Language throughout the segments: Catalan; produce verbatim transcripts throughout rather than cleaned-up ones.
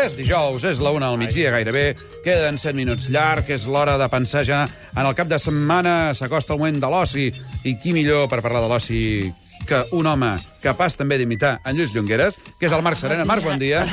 És dijous, és la una al migdia gairebé, queden set minuts llarg, és l'hora de pensar ja en el cap de setmana, s'acosta el moment de l'oci, i qui millor per parlar de l'oci que un home capaç també d'imitar en Lluís Llongueres, que és el Marc Serena. Marc, bon dia.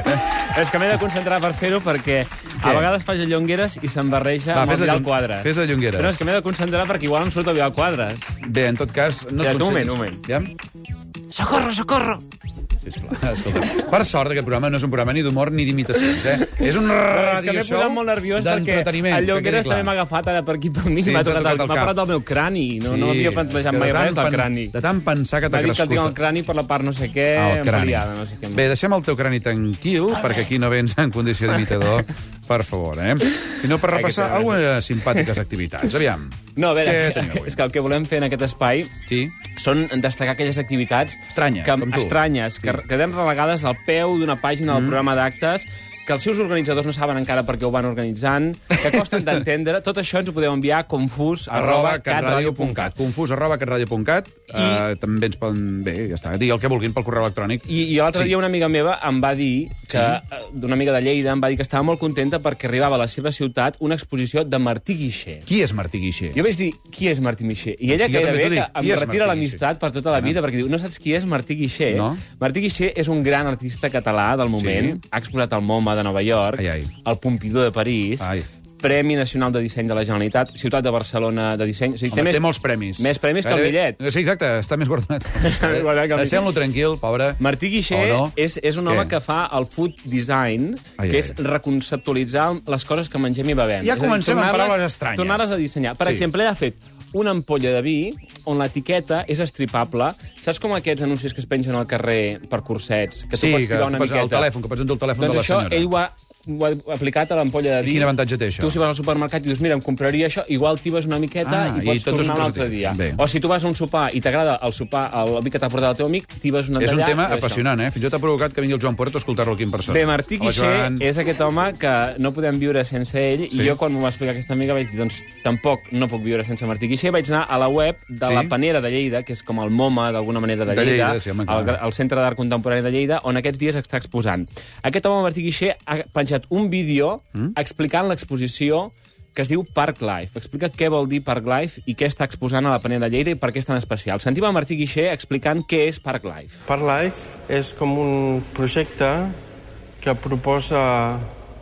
És que m'he de concentrar per fer-ho perquè a vegades faig el Llongueres i se'm barreja amb el Vidal Quadras. Fes de Llongueres. Però és que m'he de concentrar perquè igual em surt el Vidal Quadras. Bé, en tot cas, no et un moment, concentris. un moment. Ja? Socorro, socorro! Sisplau, escolta. Per sort, aquest programa no és un programa ni d'humor ni d'imitacions, eh? És un radio show show molt nerviós perquè d'entreteniment. el Llongueres també m'ha agafat ara per aquí per mi, Sí, m'ha ens ha tocat tocat el, el m'ha cap. parlat del meu crani, no, no havia plantejat mai res del crani. De tant pensar que t'ha M'ha dit que crescut. tinc el crani per la part no sé què, El crani. ampliada, no sé què. Bé, deixem el teu crani tranquil, perquè aquí no vens en condició d'imitador, per favor, eh? Sinó per repassar algunes simpàtiques activitats. Aviam. No, a veure, Què tenim avui? és que el que volem fer en aquest espai Sí? són destacar aquelles activitats Estranyes, que, com tu. estranyes, que Sí. queden relegades al peu d'una pàgina del programa d'actes, que els seus organitzadors no saben encara per què ho van organitzant, que costen d'entendre. Tot això ens ho podeu enviar a confús arroba arroba catradio catradio punt punt cat. cat. Confús arroba catradio punt cat. Uh, també ens poden... Bé, ja està. Digui el que vulguin pel correu electrònic. I, i l'altre Sí. dia una amiga meva em va dir, que Sí. d'una amiga de Lleida, em va dir que estava molt contenta perquè arribava a la seva ciutat una exposició de Martí Guixer. Qui és Martí Guixer? Jo vaig dir, qui és Martí Guixer? I ella Sí, jo també gairebé t'ho que dic. Qui em és retira Martí l'amistat per tota la vida, perquè diu, no saps qui és Martí Guixer? No. Martí Guixer és un gran artista català del moment, Sí. ha exposat al MoMA de Nova York, Ai, ai. al Pompidou de París, Ai. Premi Nacional de Disseny de la Generalitat, Ciutat de Barcelona de Disseny... O sigui, Home, té molts premis. Més premis que el Gairebé- bitllet. Sí, exacte, està més guardonat. Guardat que el Deixem-lo tranquil, pobre. Martí Guixer O no? és, és un home Què? que fa el food design, Ai, que ai. és reconceptualitzar les coses que mengem i bevem. Ja És a dir, comencem amb tornar-les- paraules estranyes. Tornar-les a dissenyar. Per Sí. exemple, ell ha fet una ampolla de vi on l'etiqueta és estripable. Saps com aquests anuncis que es pengen al carrer per cursets? Que Sí, tu pots que tirar tu una pots miqueta. el telèfon, que pots entrar el telèfon doncs de la això, senyora. ell ho ha, ho ha aplicat a l'ampolla de vi. Quin avantatge té això? Tu si vas al supermercat i dius, mira, em compraria això, igual t'hi vas una miqueta Ah, i i pots tot és tornar un un altre positiu. dia. Bé. O si tu vas a un sopar i t'agrada el sopar, el vi que t'ha portat el teu amic, t'hi vas una És un d'allà tema i això. apassionant, eh? Fins i tot ha provocat que vingui el Joan Puerto a escoltar-lo aquí en persona. Bé, Martí Hola, Guixer Joan. és aquest home que no podem viure sense ell, Sí. i jo quan m'ho va explicar aquesta amiga vaig dir, doncs tampoc no puc viure sense Martí Guixer. Vaig anar a la web de Sí. la Panera de Lleida, que és com el MoMA, d'alguna manera, de De Lleida, Lleida, sí, home, clar. el, el Centre d'Art Contemporani de Lleida, on aquests dies està exposant. Aquest home, Martí Guixer, ha penjat un vídeo Mm? explicant l'exposició que es diu Park Life. Explica què vol dir Park Life i què està exposant a la Panera de Lleida i per què és tan especial. Sentim a Martí Guixer explicant què és Park Life. Park Life és com un projecte que proposa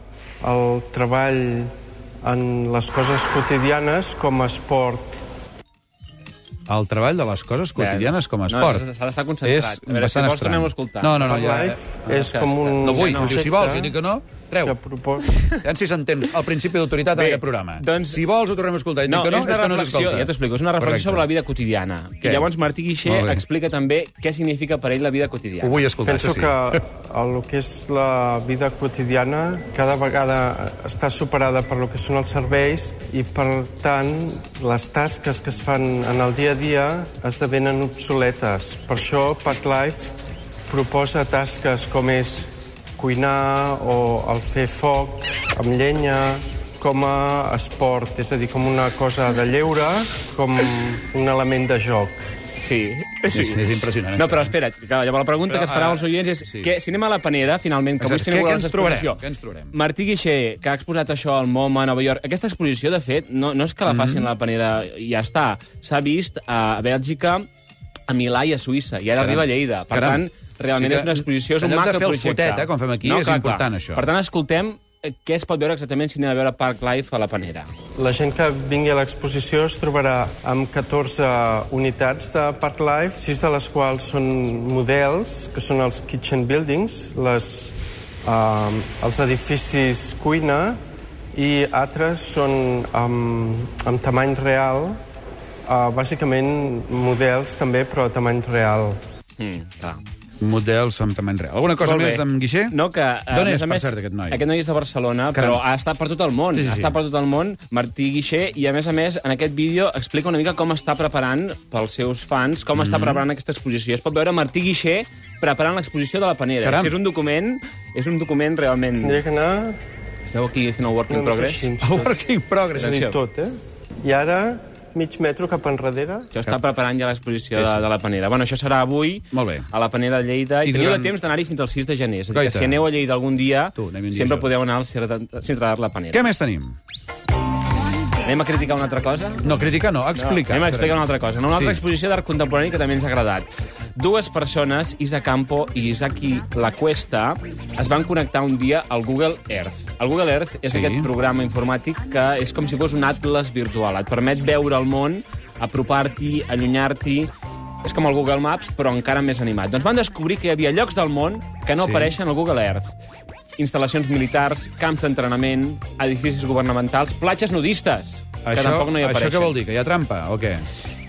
el treball en les coses quotidianes com a esport. El treball de les coses quotidianes com a No, esport. s'ha d'estar concentrat. És A veure, bastant si vols, estrany. tornem-ho a escoltar. No, no, no, Park ja... Life és com un No vull, projecte diu, si vols, jo dic que no, treu. que proposa... Ja si s'entén el principi d'autoritat en Bé, aquest programa. doncs- Si vols, ho tornem a escoltar. I dic No, que no, és una és que no reflexió, s'escolta. ja t'explico, és una reflexió Correcte. sobre la vida quotidiana. Què? I llavors Martí Guixer Molt bé. explica també què significa per ell la vida quotidiana. Ho vull escoltar, Penso això sí. que el que és la vida quotidiana cada vegada està superada per lo que són els serveis i, per tant, les tasques que es fan en el dia a dia esdevenen obsoletes. Per això Park Life proposa tasques com és cuinar o el fer foc amb llenya com a esport, és a dir, com una cosa de lleure, com un element de joc. Sí, És, és impressionant, No, això. però espera't, que llavors la pregunta Però, que es farà ah, als oients és sí. que, si anem a la Panera, finalment, que avui Exacte. estem Què- inaugurant què ens l'exposició. trobarem? Què ens trobarem? Martí Guixer, que ha exposat això al MoMA a Nova York, aquesta exposició, de fet, no, no és que la facin Mm-hmm. a la Panera i ja està. S'ha vist a Bèlgica, a Milà i a Suïssa, i ara Caram. arriba a Lleida. Per Caram. tant, realment O sigui que és una exposició, és en un lloc de fer el macroprojecte. fotet, eh, com fem aquí, és important, això. Per tant, escoltem eh, què es pot veure exactament si anem a veure Park Life a la Panera. La gent que vingui a l'exposició es trobarà amb catorze unitats de Park Life, sis de les quals són models, que són els kitchen buildings, les, uh, els edificis cuina, i altres són amb, amb tamany real, uh, bàsicament models també, però a tamany real. Mm, clar. Models amb tamany real. Alguna cosa Molt més bé. d'en Guixer? No, que... a D'on més és, a per més, cert, aquest noi? Aquest noi és de Barcelona, Caram. però ha estat per tot el món. Sí, sí, Ha sí. estat per tot el món, Martí Guixer, i a més a més, en aquest vídeo explica una mica com està preparant pels seus fans, com Mm. està preparant aquesta exposició. Es pot veure Martí Guixer preparant l'exposició de la Panera. Caram. Si és un document, és un document realment... Tindria que anar... Es veu aquí fent el work in progress? Així, A work in progress. és a dir, Atenció. tot, eh? I ara mig metro cap enrere. Això està preparant ja l'exposició de, de la Panera. Bueno, això serà avui Molt bé. a la Panera de Lleida. I, I teniu durant... de temps d'anar-hi fins al sis de gener. És a dir, que si aneu a Lleida algun dia, tu, dia sempre junts. podeu anar al Centre d'Art La Panera. Què més tenim? Anem a criticar una altra cosa? No, criticar no, explica. No, anem a explicar una altra cosa. Una altra Sí. exposició d'art contemporani que també ens ha agradat. Dues persones, Isa Campo i Isaki Lacuesta, es van connectar un dia al Google Earth. El Google Earth és Sí. aquest programa informàtic que és com si fos un atles virtual. Et permet veure el món, apropar-t'hi, allunyar-t'hi. És com el Google Maps, però encara més animat. Doncs van descobrir que hi havia llocs del món que no Sí. apareixen al Google Earth. Instal·lacions militars, camps d'entrenament, edificis governamentals, platges nudistes, que Això, tampoc no hi això apareixen. què vol dir? Que hi ha trampa o què?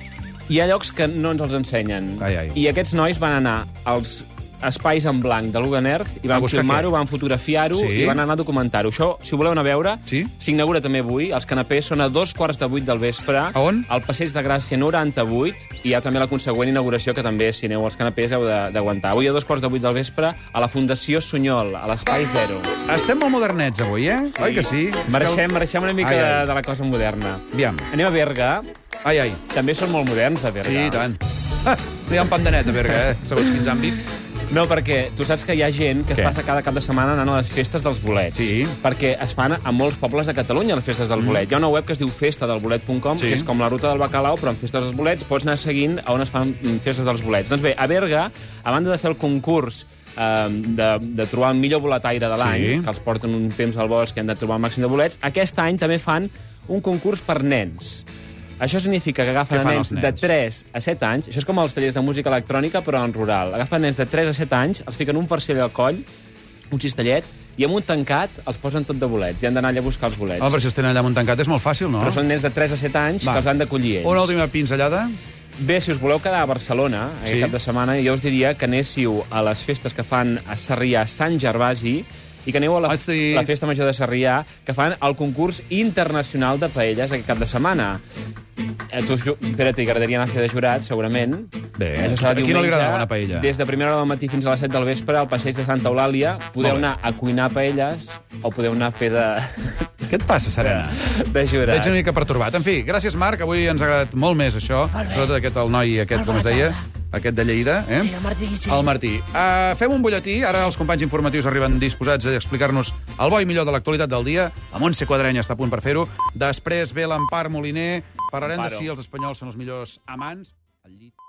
Hi ha llocs que no ens els ensenyen. Ai, ai. I aquests nois van anar als espais en blanc de Google Earth i A van buscar filmar-ho, què? van fotografiar-ho Sí. i van anar a documentar-ho. Això, si ho voleu anar a veure, Sí. s'inaugura també avui. Els canapés són a dos quarts de vuit del vespre. A on? Al Passeig de Gràcia noranta-vuit. I hi ha també la consegüent inauguració, que també, si aneu als canapés, heu de- d'aguantar. Avui a dos quarts de vuit del vespre a la Fundació Sunyol, a l'Espai Zero. Estem molt modernets avui, eh? Sí. Oi que sí? És Marxem, que... marxem una mica Ai, ai. de, de la cosa moderna. Aviam. Anem a Berga. Ai, ai. També són molt moderns, a Berga. Sí, i tant. Ah, no hi ha un pandanet a Berga, eh? Segons quins àmbits. No, perquè tu saps que hi ha gent que es Què? passa cada cap de setmana anant a les festes dels bolets. Sí. Perquè es fan a molts pobles de Catalunya, les festes del bolet. Hi ha una web que es diu festa del bolet punt com, Sí. que és com la ruta del bacalao, però amb festes dels bolets pots anar seguint a on es fan mm, festes dels bolets. Doncs bé, a Berga, a banda de fer el concurs eh, de, de trobar el millor boletaire de l'any, Sí. que els porten un temps al bosc i han de trobar el màxim de bolets, aquest any també fan un concurs per nens. Això significa que agafen Què a fan nens, els de nens? tres a set anys, això és com els tallers de música electrònica, però en rural. Agafen nens de tres a set anys, els fiquen un farcell al coll, un cistellet, i amb un tancat els posen tot de bolets, i han d'anar allà a buscar els bolets. Home, però si els tenen allà amb un tancat és molt fàcil, no? Però són nens de tres a set anys Va. que els han d'acollir ells. Una última pinzellada. Bé, si us voleu quedar a Barcelona aquest Sí. cap de setmana, jo us diria que anéssiu a les festes que fan a Sarrià Sant Gervasi i que aneu a la, Ah, sí. la festa major de Sarrià, que fan el concurs internacional de paelles aquest cap de setmana. Eh, tu, Pere, t'agradaria anar a fer de jurat, segurament. Bé, Això serà a qui no li diumenge, agrada una paella? Des de primera hora del matí fins a les set del vespre, al passeig de Santa Eulàlia. Podeu Molt bé. anar a cuinar paelles o podeu anar a fer de, Què et passa, Serena? de jurat. Veig una mica pertorbat. En fi, gràcies, Marc. Avui ens ha agradat molt més això. Sobretot aquest, el noi aquest, com es deia, aquest de Lleida. Eh? Sí, el Martí. Sí. El Martí. Uh, fem un butlletí. Ara els companys informatius arriben disposats a explicar-nos el bo i millor de l'actualitat del dia. La Montse Quadrenya està a punt per fer-ho. Després ve l'Empar Moliner. Parlarem de Amparo. si els espanyols són els millors amants. Al llit.